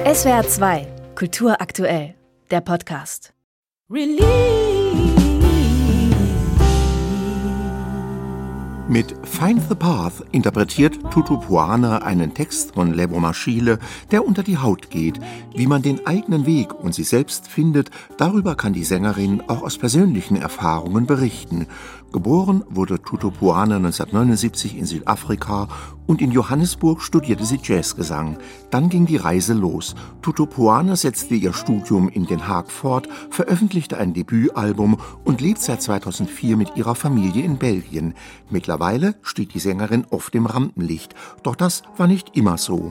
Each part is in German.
SWR 2, Kultur aktuell, der Podcast. Mit Find the Path interpretiert Tutu Puana einen Text von Lebo Mashile, der unter die Haut geht. Wie man den eigenen Weg und sich selbst findet, darüber kann die Sängerin auch aus persönlichen Erfahrungen berichten. Geboren wurde Tutu Puana 1979 in Südafrika und in Johannesburg studierte sie Jazzgesang. Dann ging die Reise los. Tutu Puana setzte ihr Studium in Den Haag fort, veröffentlichte ein Debütalbum und lebt seit 2004 mit ihrer Familie in Belgien. Mittlerweile steht die Sängerin oft im Rampenlicht. Doch das war nicht immer so.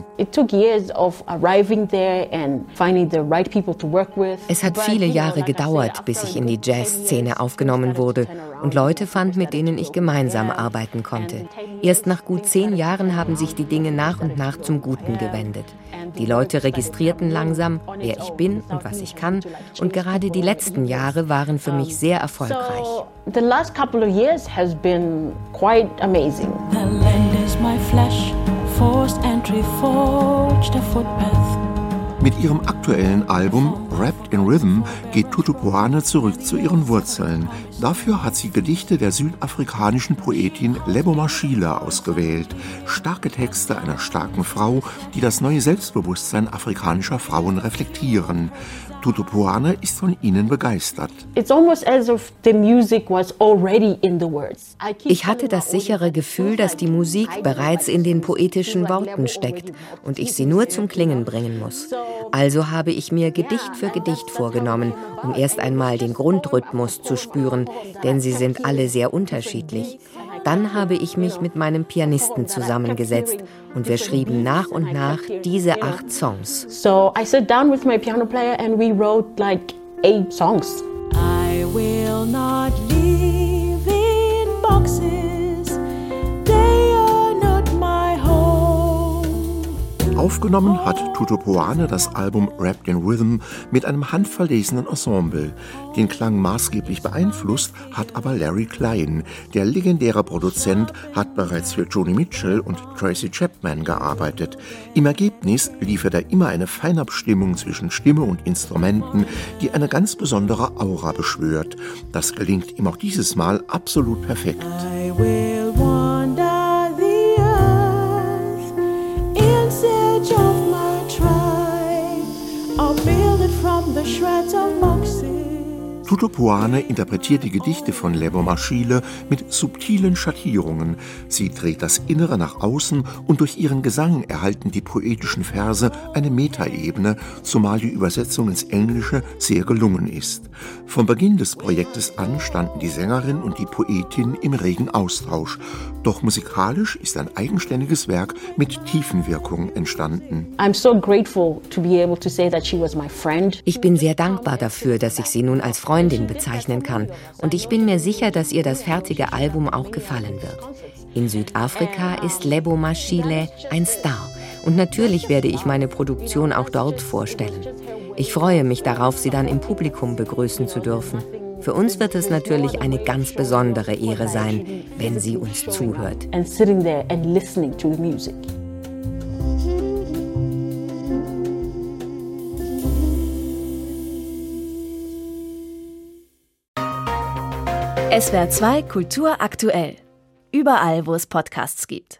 Es hat viele Jahre gedauert, bis ich in die Jazzszene aufgenommen wurde und Leute fand, mit denen ich gemeinsam arbeiten konnte. Erst nach gut 10 Jahren haben sich die Dinge nach und nach zum Guten gewendet. Die Leute registrierten langsam, wer ich bin und was ich kann. Und gerade die letzten Jahre waren für mich sehr erfolgreich. The last couple of years has been quite amazing. The land is my flesh, forced entry forged a footpath. Mit ihrem aktuellen Album Wrapped in Rhythm geht Tutu Puana zurück zu ihren Wurzeln. Dafür hat sie Gedichte der südafrikanischen Poetin Lebo Mashile ausgewählt. Starke Texte einer starken Frau, die das neue Selbstbewusstsein afrikanischer Frauen reflektieren. Tutu Puana ist von ihnen begeistert. Ich hatte das sichere Gefühl, dass die Musik bereits in den poetischen Worten steckt und ich sie nur zum Klingen bringen muss. Also habe ich mir Gedicht für Gedicht vorgenommen, um erst einmal den Grundrhythmus zu spüren, denn sie sind alle sehr unterschiedlich. Dann habe ich mich mit meinem Pianisten zusammengesetzt und wir schrieben nach und nach diese 8 Songs. So I sat down with my piano player and we wrote like 8 songs. I will not live in boxes. They are not my home. Aufgenommen hat Tutu Puana das Album Wrapped in Rhythm mit einem handverlesenen Ensemble. Den Klang maßgeblich beeinflusst hat aber Larry Klein. Der legendäre Produzent hat bereits für Joni Mitchell und Tracy Chapman gearbeitet. Im Ergebnis liefert er immer eine Feinabstimmung zwischen Stimme und Instrumenten, die eine ganz besondere Aura beschwört. Das gelingt ihm auch dieses Mal absolut perfekt. I will wander the earth in search of my tribe. I'll build it from the shreds of boxes. Tutu Puana interpretiert die Gedichte von Lebo Mashile mit subtilen Schattierungen. Sie dreht das Innere nach außen und durch ihren Gesang erhalten die poetischen Verse eine Metaebene, zumal die Übersetzung ins Englische sehr gelungen ist. Vom Beginn des Projektes an standen die Sängerin und die Poetin im regen Austausch. Doch musikalisch ist ein eigenständiges Werk mit Tiefenwirkung entstanden. I'm so grateful to be able to say that she was my friend. Ich bin sehr dankbar dafür, dass ich sie nun als Freundin bezeichnen kann. Und ich bin mir sicher, dass ihr das fertige Album auch gefallen wird. In Südafrika ist Lebo Mashile ein Star. Und natürlich werde ich meine Produktion auch dort vorstellen. Ich freue mich darauf, sie dann im Publikum begrüßen zu dürfen. Für uns wird es natürlich eine ganz besondere Ehre sein, wenn sie uns zuhört. And sitting there and listening to the music. SWR 2 Kultur aktuell. Überall, wo es Podcasts gibt.